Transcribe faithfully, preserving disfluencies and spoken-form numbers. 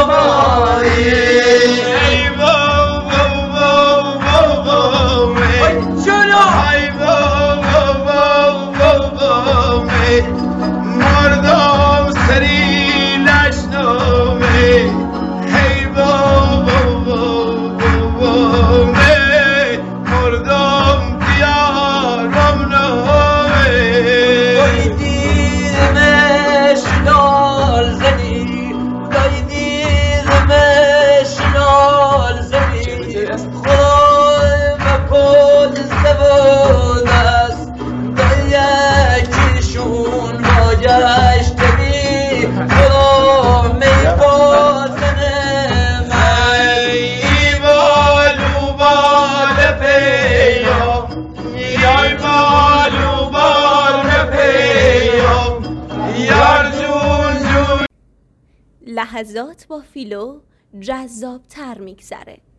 بابایی ای بابا بابا بابا ای بابا بابا مردم سری نشنوه ای بابا بابا مردم دیارم نوه وای دیدمش نال زدی وای دیدمش نال زدی خدای مکن زبون است دا یکیشون باگشت بی خدا میبازنه ای بالو بال پیام یای بالو بال پیام یار جون جون. لحظات با فیلو جذاب تر میگذره.